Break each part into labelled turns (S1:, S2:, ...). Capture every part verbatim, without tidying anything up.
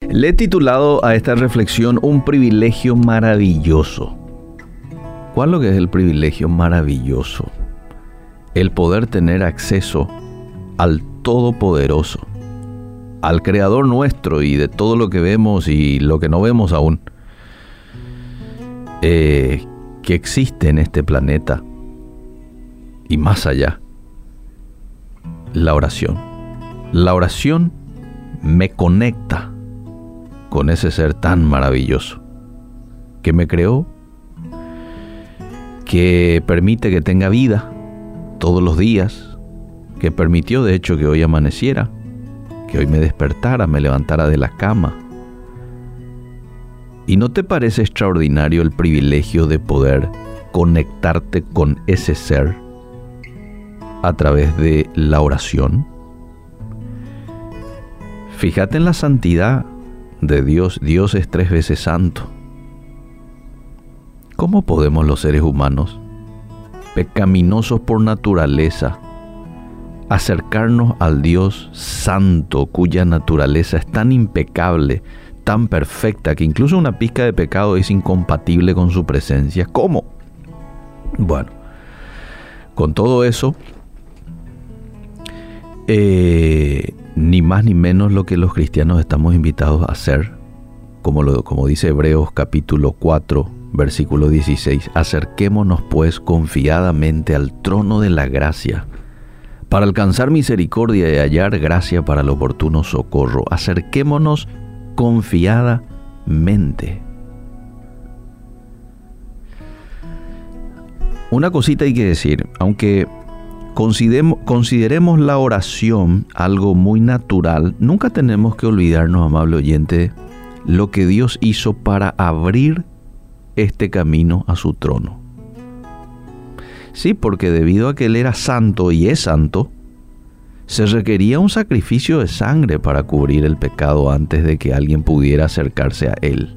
S1: Le he titulado a esta reflexión Un privilegio maravilloso. ¿Cuál es lo que es el privilegio maravilloso? El poder tener acceso al Todopoderoso, al Creador nuestro y de todo lo que vemos y lo que no vemos aún, eh, que existe en este planeta y más allá. La oración. La oración me conecta con ese ser tan maravilloso que me creó, que permite que tenga vida todos los días, que permitió de hecho que hoy amaneciera, que hoy me despertara, me levantara de la cama. ¿Y no te parece extraordinario el privilegio de poder conectarte con ese ser a través de la oración? Fíjate en la santidad de Dios. Dios es tres veces santo. ¿Cómo podemos los seres humanos, pecaminosos por naturaleza, acercarnos al Dios santo, cuya naturaleza es tan impecable, tan perfecta, que incluso una pizca de pecado es incompatible con su presencia? ¿Cómo? Bueno, con todo eso, eh, ni más ni menos lo que los cristianos estamos invitados a hacer, como, lo, como dice Hebreos capítulo cuatro, versículo dieciséis, acerquémonos pues confiadamente al trono de la gracia, para alcanzar misericordia y hallar gracia para el oportuno socorro. Acerquémonos confiadamente. Una cosita hay que decir, aunque consideremos, consideremos la oración algo muy natural, nunca tenemos que olvidarnos, amable oyente, lo que Dios hizo para abrir este camino a su trono. Sí, porque debido a que Él era santo y es santo, se requería un sacrificio de sangre para cubrir el pecado antes de que alguien pudiera acercarse a Él.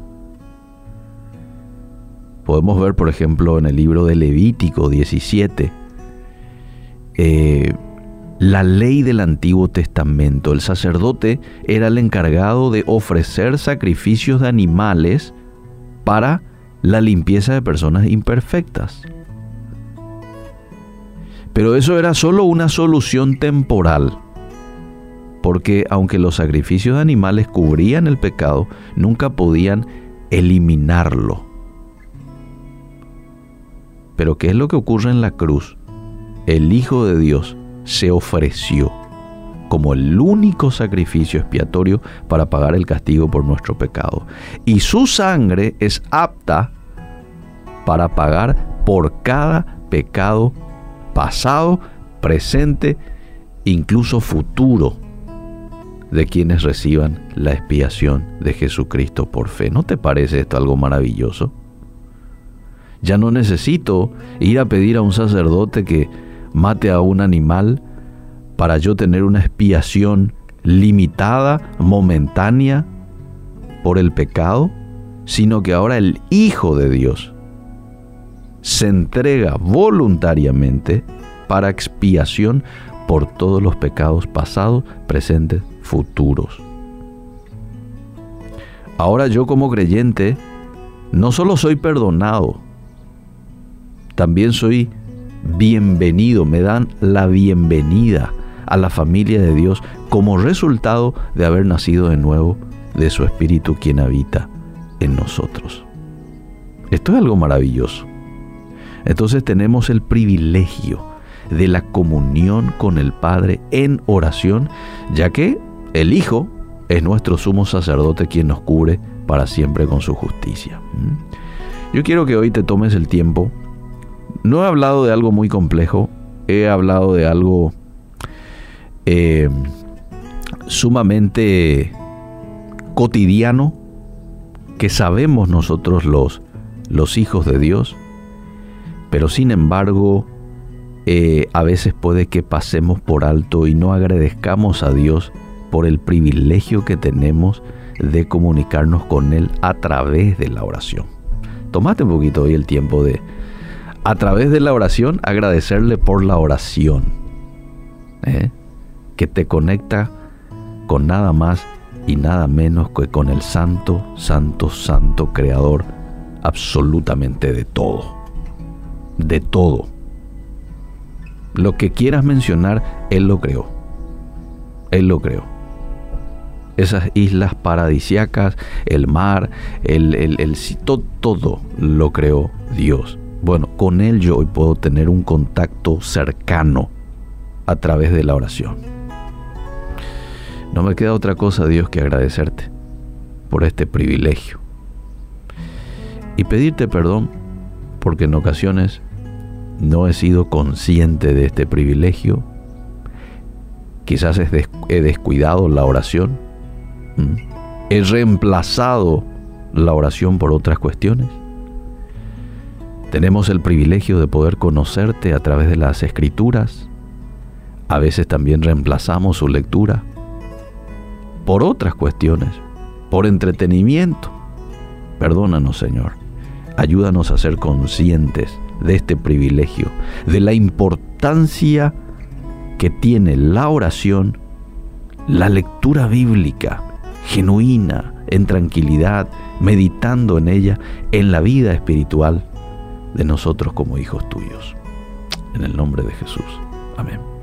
S1: Podemos ver, por ejemplo, en el libro de Levítico diecisiete, eh, la ley del Antiguo Testamento. El sacerdote era el encargado de ofrecer sacrificios de animales para la limpieza de personas imperfectas. Pero eso era solo una solución temporal, porque aunque los sacrificios de animales cubrían el pecado, nunca podían eliminarlo. Pero ¿qué es lo que ocurre en la cruz? El Hijo de Dios se ofreció como el único sacrificio expiatorio para pagar el castigo por nuestro pecado. Y su sangre es apta para pagar por cada pecado pasado, presente, incluso futuro, de quienes reciban la expiación de Jesucristo por fe. ¿No te parece esto algo maravilloso? Ya no necesito ir a pedir a un sacerdote que mate a un animal para yo tener una expiación limitada, momentánea, por el pecado, sino que ahora el Hijo de Dios se entrega voluntariamente para expiación por todos los pecados pasados, presentes, futuros. Ahora yo como creyente no solo soy perdonado, también soy bienvenido, me dan la bienvenida a la familia de Dios como resultado de haber nacido de nuevo de su Espíritu, quien habita en nosotros. Esto es algo maravilloso. Entonces tenemos el privilegio de la comunión con el Padre en oración, ya que el Hijo es nuestro sumo sacerdote, quien nos cubre para siempre con su justicia. Yo quiero que hoy te tomes el tiempo. No he hablado de algo muy complejo, he hablado de algo eh, sumamente cotidiano, que sabemos nosotros los, los hijos de Dios, pero sin embargo eh, a veces puede que pasemos por alto y no agradezcamos a Dios por el privilegio que tenemos de comunicarnos con Él a través de la oración. Tómate un poquito hoy el tiempo de, a través de la oración, agradecerle por la oración, ¿eh? que te conecta con nada más y nada menos que con el santo, santo, santo creador absolutamente de todo. De todo. Lo que quieras mencionar, Él lo creó. Él lo creó. Esas islas paradisíacas, el mar, el, el, el, todo, todo lo creó Dios. Bueno, con Él yo hoy puedo tener un contacto cercano a través de la oración. No me queda otra cosa, Dios, que agradecerte por este privilegio y pedirte perdón porque en ocasiones no he sido consciente de este privilegio. Quizás he descuidado la oración. He reemplazado la oración por otras cuestiones. Tenemos el privilegio de poder conocerte a través de las Escrituras. A veces también reemplazamos su lectura por otras cuestiones, por entretenimiento. Perdónanos, Señor. Ayúdanos a ser conscientes de este privilegio, de la importancia que tiene la oración, la lectura bíblica genuina, en tranquilidad, meditando en ella, en la vida espiritual de nosotros como hijos tuyos. En el nombre de Jesús. Amén.